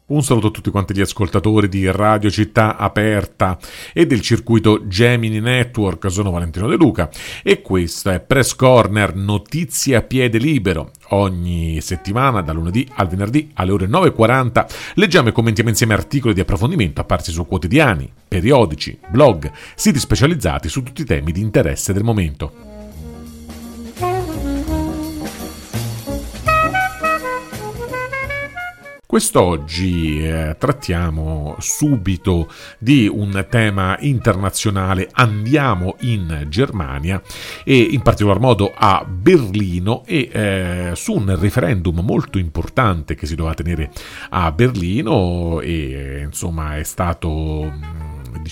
Un saluto a tutti quanti gli ascoltatori di Radio Città Aperta e del circuito Gemini Network. Sono Valentino De Luca e questo è Press Corner, notizie a piede libero. Ogni settimana, da lunedì al venerdì alle ore 9:40, leggiamo e commentiamo insieme articoli di approfondimento apparsi su quotidiani, periodici, blog, siti specializzati su tutti i temi di interesse del momento. Quest'oggi trattiamo subito di un tema internazionale. Andiamo in Germania e in particolar modo a Berlino e su un referendum molto importante che si doveva tenere a Berlino e insomma è stato...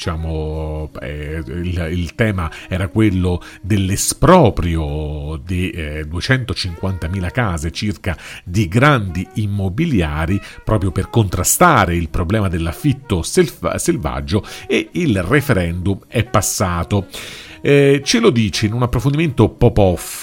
il tema era quello dell'esproprio di 250.000 case circa di grandi immobiliari proprio per contrastare il problema dell'affitto selvaggio e il referendum è passato. Ce lo dice in un approfondimento Popov,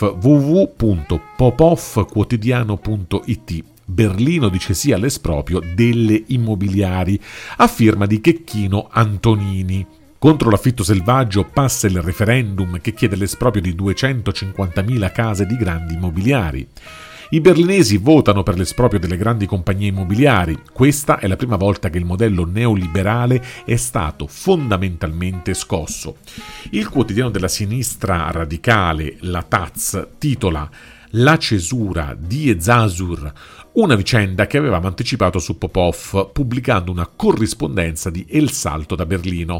www.popovquotidiano.it. Berlino dice sì all'esproprio delle immobiliari, a firma di Checchino Antonini. Contro l'affitto selvaggio passa il referendum che chiede l'esproprio di 250.000 case di grandi immobiliari. I berlinesi votano per l'esproprio delle grandi compagnie immobiliari. Questa è la prima volta che il modello neoliberale è stato fondamentalmente scosso. Il quotidiano della sinistra radicale, la Taz, titola La cesura di Ezasur, una vicenda che avevamo anticipato su Popov, pubblicando una corrispondenza di El Salto da Berlino.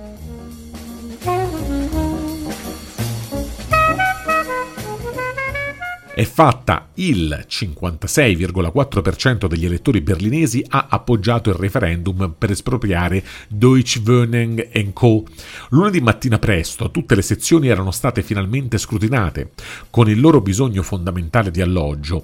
È fatta, il 56,4% degli elettori berlinesi ha appoggiato il referendum per espropriare Deutsche Wohnen & Co. Lunedì mattina presto tutte le sezioni erano state finalmente scrutinate, con il loro bisogno fondamentale di alloggio.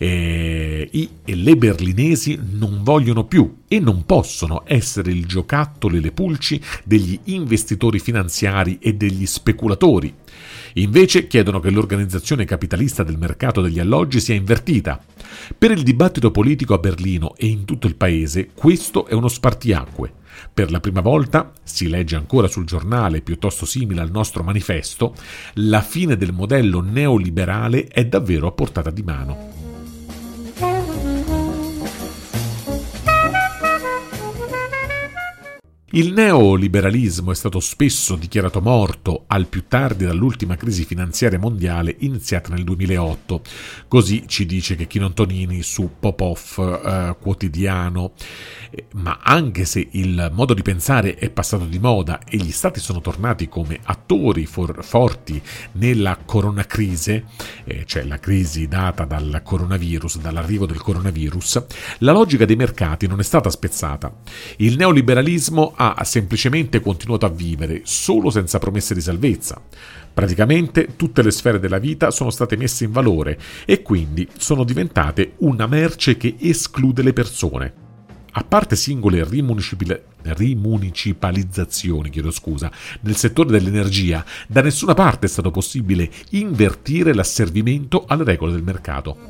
Le berlinesi non vogliono più e non possono essere il giocattolo e le pulci degli investitori finanziari e degli speculatori. Invece chiedono che l'organizzazione capitalista del mercato degli alloggi sia invertita. Per il dibattito politico a Berlino e in tutto il paese questo è uno spartiacque. Per la prima volta, si legge ancora sul giornale piuttosto simile al nostro manifesto, la fine del modello neoliberale è davvero a portata di mano. Il neoliberalismo è stato spesso dichiarato morto, al più tardi dall'ultima crisi finanziaria mondiale iniziata nel 2008. Così ci dice Checchino Antonini su Popov quotidiano. Ma anche se il modo di pensare è passato di moda e gli stati sono tornati come attori forti nella coronacrisi, cioè la crisi data dal coronavirus, dall'arrivo del coronavirus, la logica dei mercati non è stata spezzata. Il neoliberalismo ha semplicemente continuato a vivere, solo senza promesse di salvezza. Praticamente tutte le sfere della vita sono state messe in valore e quindi sono diventate una merce che esclude le persone. A parte singole rimunicipalizzazioni, nel settore dell'energia, da nessuna parte è stato possibile invertire l'asservimento alle regole del mercato.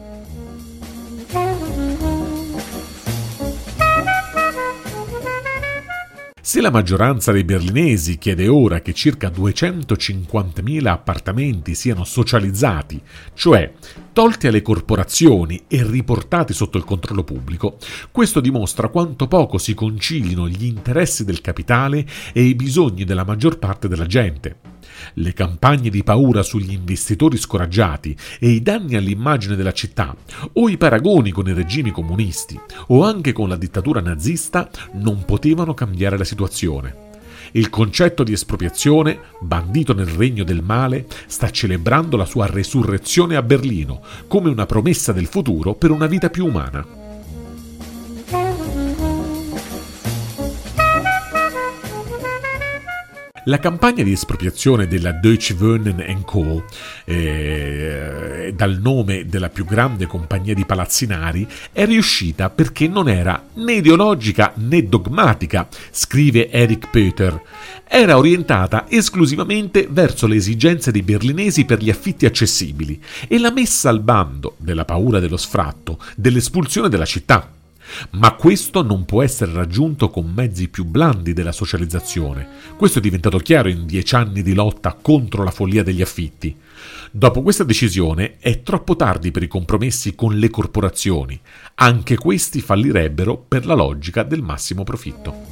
Se la maggioranza dei berlinesi chiede ora che circa 250.000 appartamenti siano socializzati, cioè tolti alle corporazioni e riportati sotto il controllo pubblico, questo dimostra quanto poco si concilino gli interessi del capitale e i bisogni della maggior parte della gente. Le campagne di paura sugli investitori scoraggiati e i danni all'immagine della città, o i paragoni con i regimi comunisti, o anche con la dittatura nazista, non potevano cambiare la situazione. Il concetto di espropriazione, bandito nel regno del male, sta celebrando la sua resurrezione a Berlino, come una promessa del futuro per una vita più umana. La campagna di espropriazione della Deutsche Wohnen & Co., dal nome della più grande compagnia di palazzinari, è riuscita perché non era né ideologica né dogmatica, scrive Eric Pöter. Era orientata esclusivamente verso le esigenze dei berlinesi per gli affitti accessibili e la messa al bando della paura dello sfratto, dell'espulsione della città. Ma questo non può essere raggiunto con mezzi più blandi della socializzazione. Questo è diventato chiaro in 10 anni di lotta contro la follia degli affitti. Dopo questa decisione è troppo tardi per i compromessi con le corporazioni. Anche questi fallirebbero per la logica del massimo profitto.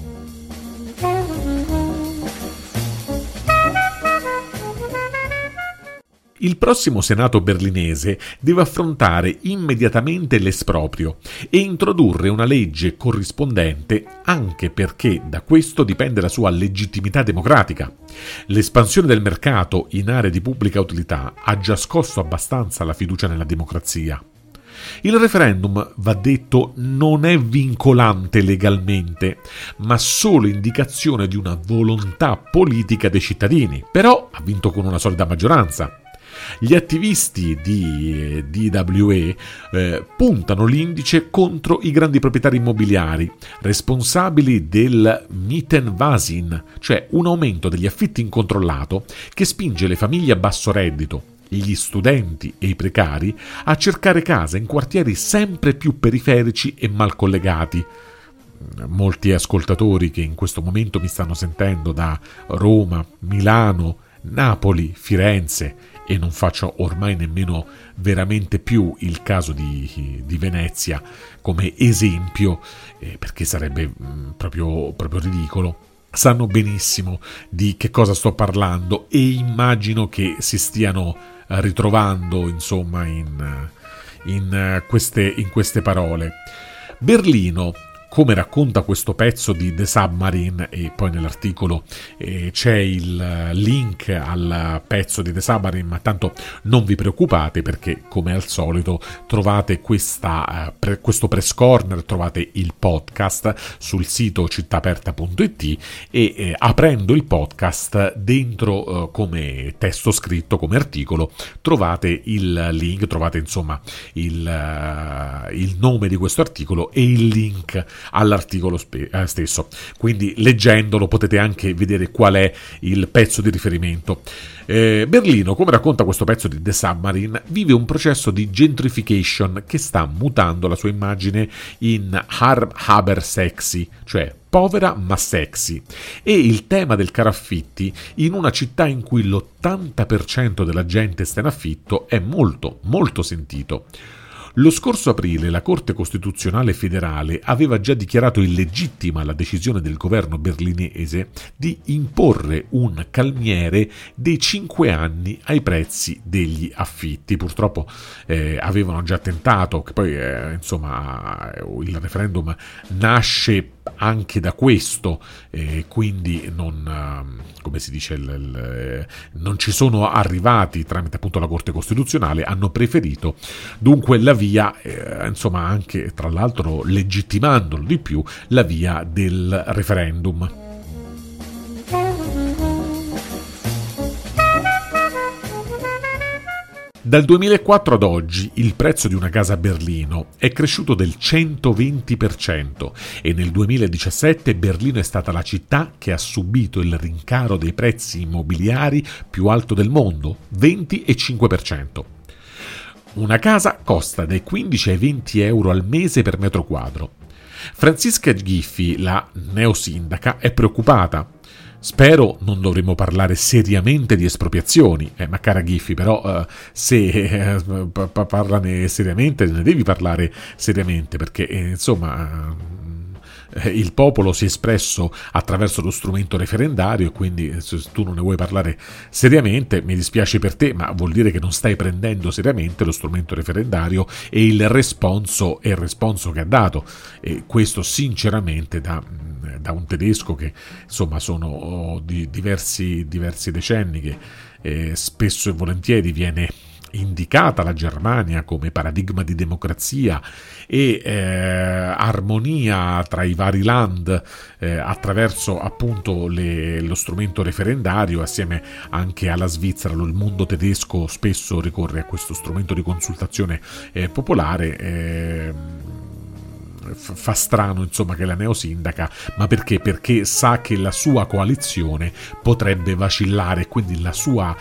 Il prossimo Senato berlinese deve affrontare immediatamente l'esproprio e introdurre una legge corrispondente, anche perché da questo dipende la sua legittimità democratica. L'espansione del mercato in aree di pubblica utilità ha già scosso abbastanza la fiducia nella democrazia. Il referendum, va detto, non è vincolante legalmente, ma solo indicazione di una volontà politica dei cittadini. Però ha vinto con una solida maggioranza. Gli attivisti di DWE puntano l'indice contro i grandi proprietari immobiliari, responsabili del Mietenwahnsinn, cioè un aumento degli affitti incontrollato che spinge le famiglie a basso reddito, gli studenti e i precari a cercare casa in quartieri sempre più periferici e mal collegati. Molti ascoltatori che in questo momento mi stanno sentendo da Roma, Milano, Napoli, Firenze, e non faccio ormai nemmeno veramente più il caso di Venezia come esempio, perché sarebbe proprio ridicolo, sanno benissimo di che cosa sto parlando e immagino che si stiano ritrovando insomma in queste parole. Berlino, come racconta questo pezzo di The Submarine, e poi nell'articolo c'è il link al pezzo di The Submarine, ma tanto non vi preoccupate perché come al solito trovate questo press corner, trovate il podcast sul sito cittaaperta.it e aprendo il podcast dentro come testo scritto, come articolo, trovate il link, trovate insomma il nome di questo articolo e il link all'articolo stesso, quindi leggendolo potete anche vedere qual è il pezzo di riferimento. Berlino, come racconta questo pezzo di The Submarine, vive un processo di gentrification che sta mutando la sua immagine in arm aber sexy, cioè povera ma sexy, e il tema del caro affitti in una città in cui l'80% della gente sta in affitto è molto molto sentito. Lo scorso aprile la Corte Costituzionale federale aveva già dichiarato illegittima la decisione del governo berlinese di imporre un calmiere dei 5 anni ai prezzi degli affitti. Purtroppo avevano già tentato, che poi insomma il referendum nasce anche da questo, quindi non, come si dice, non ci sono arrivati tramite appunto la Corte Costituzionale, hanno preferito dunque la via, insomma anche tra l'altro legittimandolo di più, la via del referendum. Dal 2004 ad oggi il prezzo di una casa a Berlino è cresciuto del 120% e nel 2017 Berlino è stata la città che ha subito il rincaro dei prezzi immobiliari più alto del mondo, 20,5%. Una casa costa dai 15 ai 20 euro al mese per metro quadro. Franziska Giffey, la neosindaca, è preoccupata. Spero non dovremo parlare seriamente di espropriazioni, ma cara Giffey, però se parlane seriamente, ne devi parlare seriamente, perché insomma il popolo si è espresso attraverso lo strumento referendario e quindi se tu non ne vuoi parlare seriamente mi dispiace per te, ma vuol dire che non stai prendendo seriamente lo strumento referendario e il responso che ha dato, e questo sinceramente da un tedesco che insomma sono di diversi decenni che spesso e volentieri viene indicata la Germania come paradigma di democrazia e armonia tra i vari land attraverso appunto lo strumento referendario, assieme anche alla Svizzera. Il mondo tedesco spesso ricorre a questo strumento di consultazione popolare. fa strano insomma che la neosindaca, ma perché? Perché sa che la sua coalizione potrebbe vacillare, quindi la sua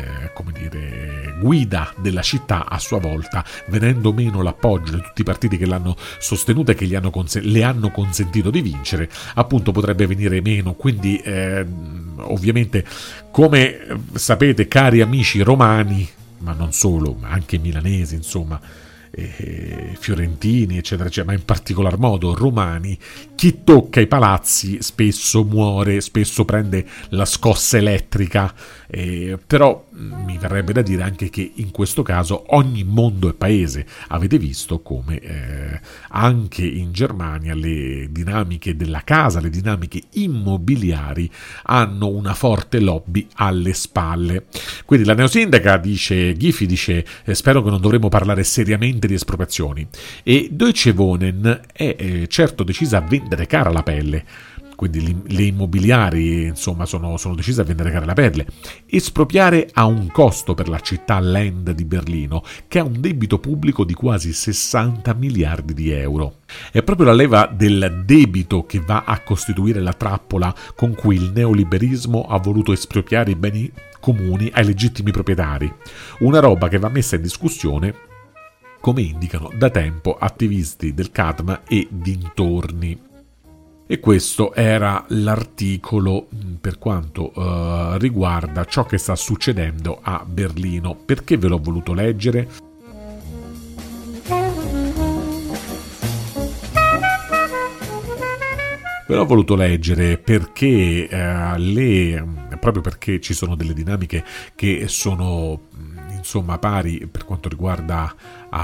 guida della città a sua volta, venendo meno l'appoggio di tutti i partiti che l'hanno sostenuta e che le hanno consentito di vincere, appunto potrebbe venire meno. Quindi ovviamente, come sapete cari amici romani, ma non solo, ma anche milanesi insomma, fiorentini eccetera eccetera, ma in particolar modo romani, chi tocca i palazzi spesso muore, spesso prende la scossa elettrica, però mi verrebbe da dire anche che in questo caso ogni mondo è paese. Avete visto come anche in Germania le dinamiche della casa, le dinamiche immobiliari hanno una forte lobby alle spalle. Quindi la neosindaca Gifi dice spero che non dovremo parlare seriamente di espropriazioni, e Deutsche Wohnen è certo decisa a vendere cara la pelle. Quindi le immobiliari insomma sono decise a vendere cara la pelle. Espropriare ha un costo per la città Land di Berlino, che ha un debito pubblico di quasi 60 miliardi di euro. È proprio la leva del debito che va a costituire la trappola con cui il neoliberismo ha voluto espropriare i beni comuni ai legittimi proprietari, una roba che va messa in discussione, come indicano da tempo attivisti del CADM e dintorni. E questo era l'articolo per quanto riguarda ciò che sta succedendo a Berlino. Perché ve l'ho voluto leggere? Ve l'ho voluto leggere perché proprio perché ci sono delle dinamiche che sono insomma pari per quanto riguarda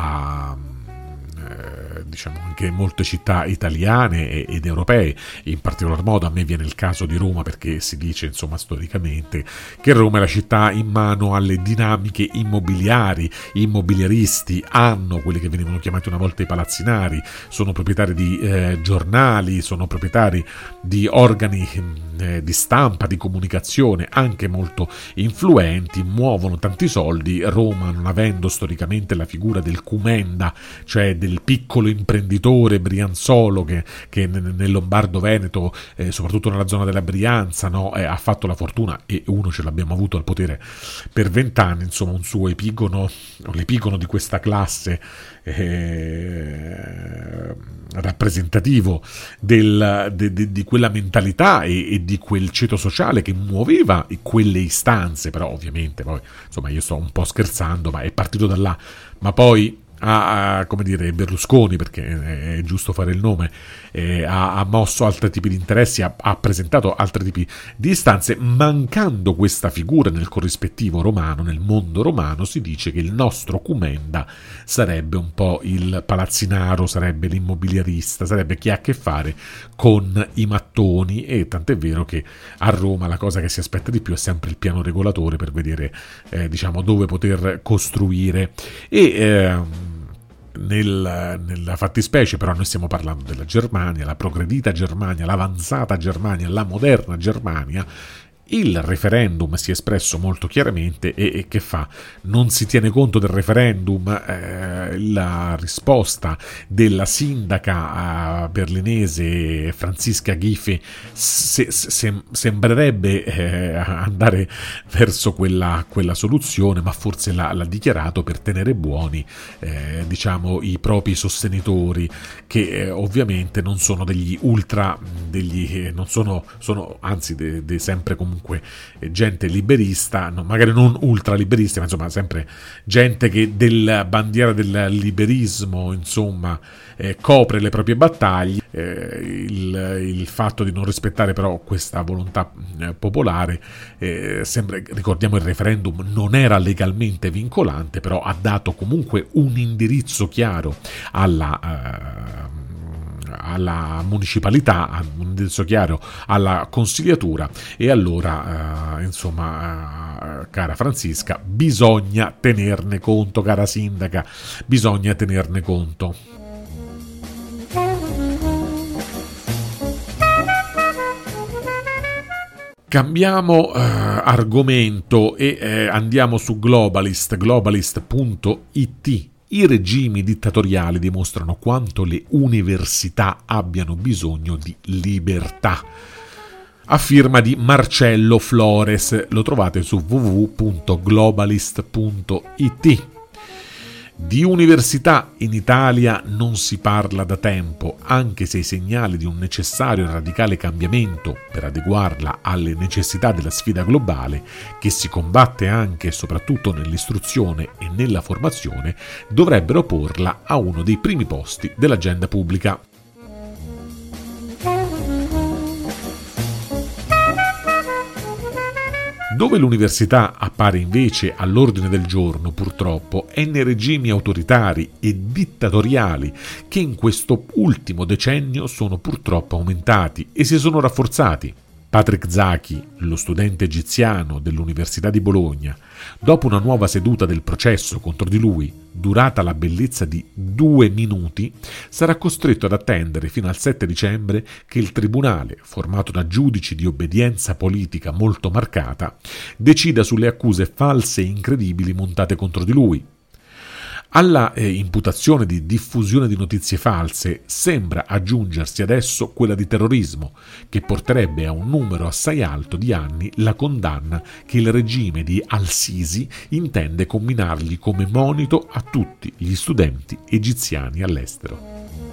diciamo anche molte città italiane ed europee. In particolar modo a me viene il caso di Roma, perché si dice insomma storicamente che Roma è la città in mano alle dinamiche immobiliari. Gli immobiliaristi hanno quelli che venivano chiamati una volta i palazzinari, sono proprietari di giornali, sono proprietari di organi di stampa, di comunicazione anche molto influenti, muovono tanti soldi. Roma, non avendo storicamente la figura del cumenda, cioè del piccolo imprenditore brianzolo che nel Lombardo Veneto, soprattutto nella zona della Brianza, no, ha fatto la fortuna, e uno ce l'abbiamo avuto al potere per 20 anni, insomma un suo epigono, l'epigono di questa classe rappresentativo di quella mentalità e di quel ceto sociale che muoveva quelle istanze. Però ovviamente poi insomma io sto un po' scherzando, ma è partito da là. Ma poi come dire, Berlusconi, perché è giusto fare il nome, ha mosso altri tipi di interessi, ha presentato altri tipi di istanze. Mancando questa figura nel corrispettivo romano, nel mondo romano, si dice che il nostro cumenda sarebbe un po' il palazzinaro, sarebbe l'immobiliarista, sarebbe chi ha a che fare con i mattoni. E tant'è vero che a Roma la cosa che si aspetta di più è sempre il piano regolatore per vedere diciamo dove poter costruire. E nella fattispecie però noi stiamo parlando della Germania, la progredita Germania, l'avanzata Germania, la moderna Germania. Il referendum si è espresso molto chiaramente e che fa? Non si tiene conto del referendum. La risposta della sindaca berlinese Franziska Giffey sembrerebbe andare verso quella soluzione, ma forse l'ha dichiarato per tenere buoni diciamo i propri sostenitori, che ovviamente non sono degli ultra, non sono anzi sempre comunque gente liberista, magari non ultraliberista, ma insomma sempre gente che della bandiera del liberismo insomma copre le proprie battaglie. Il fatto di non rispettare però questa volontà popolare, ricordiamo il referendum non era legalmente vincolante, però ha dato comunque un indirizzo chiaro alla municipalità, un indirizzo chiaro alla consigliatura. E allora insomma cara Franziska, bisogna tenerne conto, cara sindaca, bisogna tenerne conto. Cambiamo argomento e andiamo su globalist.it. I regimi dittatoriali dimostrano quanto le università abbiano bisogno di libertà. A firma di Marcello Flores, lo trovate su www.globalist.it. Di università in Italia non si parla da tempo, anche se i segnali di un necessario e radicale cambiamento per adeguarla alle necessità della sfida globale, che si combatte anche e soprattutto nell'istruzione e nella formazione, dovrebbero porla a uno dei primi posti dell'agenda pubblica. Dove l'università appare invece all'ordine del giorno, purtroppo, è nei regimi autoritari e dittatoriali che in questo ultimo decennio sono purtroppo aumentati e si sono rafforzati. Patrick Zaki, lo studente egiziano dell'Università di Bologna, dopo una nuova seduta del processo contro di lui, durata la bellezza di 2 minuti, sarà costretto ad attendere fino al 7 dicembre che il tribunale, formato da giudici di obbedienza politica molto marcata, decida sulle accuse false e incredibili montate contro di lui. Alla imputazione di diffusione di notizie false sembra aggiungersi adesso quella di terrorismo, che porterebbe a un numero assai alto di anni la condanna che il regime di al-Sisi intende comminargli come monito a tutti gli studenti egiziani all'estero.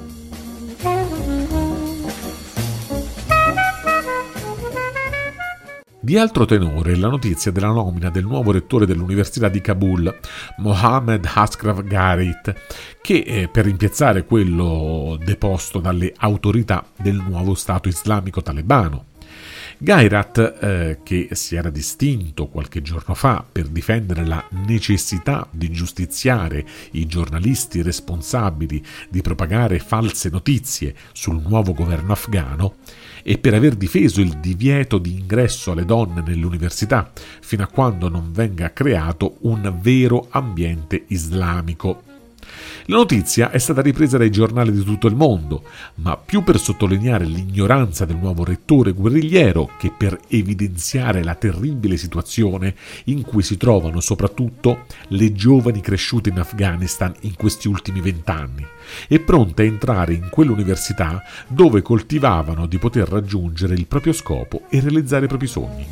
Di altro tenore la notizia della nomina del nuovo rettore dell'Università di Kabul, Mohammed Ashraf Gharit, che per rimpiazzare quello deposto dalle autorità del nuovo Stato islamico talebano. Gairat, che si era distinto qualche giorno fa per difendere la necessità di giustiziare i giornalisti responsabili di propagare false notizie sul nuovo governo afghano, e per aver difeso il divieto di ingresso alle donne nelle università fino a quando non venga creato un vero ambiente islamico. La notizia è stata ripresa dai giornali di tutto il mondo, ma più per sottolineare l'ignoranza del nuovo rettore guerrigliero che per evidenziare la terribile situazione in cui si trovano soprattutto le giovani cresciute in Afghanistan in questi ultimi 20 anni e pronte a entrare in quell'università dove coltivavano di poter raggiungere il proprio scopo e realizzare i propri sogni.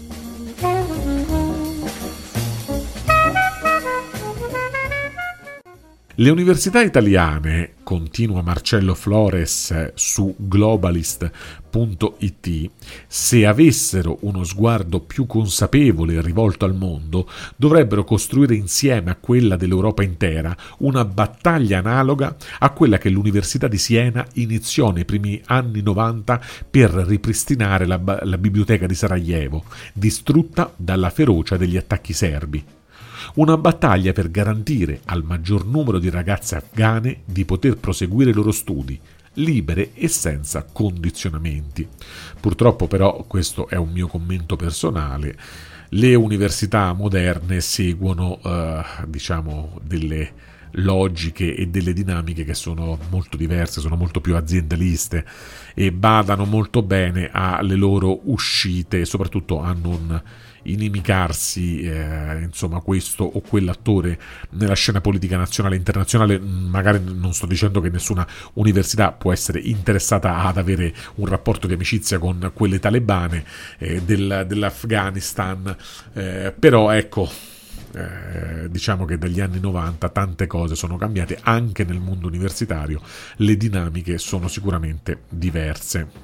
Le università italiane, continua Marcello Flores su globalist.it, se avessero uno sguardo più consapevole rivolto al mondo, dovrebbero costruire insieme a quella dell'Europa intera una battaglia analoga a quella che l'Università di Siena iniziò nei primi anni 90 per ripristinare la biblioteca di Sarajevo, distrutta dalla ferocia degli attacchi serbi. Una battaglia per garantire al maggior numero di ragazze afghane di poter proseguire i loro studi, libere e senza condizionamenti. Purtroppo però, questo è un mio commento personale, le università moderne seguono delle logiche e delle dinamiche che sono molto diverse, sono molto più aziendaliste e badano molto bene alle loro uscite e soprattutto a non inimicarsi questo o quell'attore nella scena politica nazionale e internazionale. Magari non sto dicendo che nessuna università può essere interessata ad avere un rapporto di amicizia con quelle talebane dell'Afghanistan, però ecco, diciamo che dagli anni 90 tante cose sono cambiate anche nel mondo universitario, le dinamiche sono sicuramente diverse.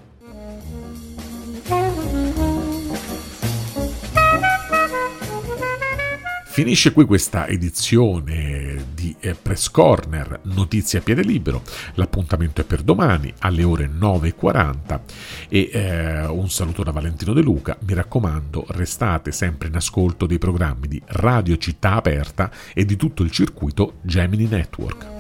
Finisce qui questa edizione di Press Corner, notizie a piede libero. L'appuntamento è per domani alle ore 9:40 e un saluto da Valentino De Luca. Mi raccomando, restate sempre in ascolto dei programmi di Radio Città Aperta e di tutto il circuito Gemini Network.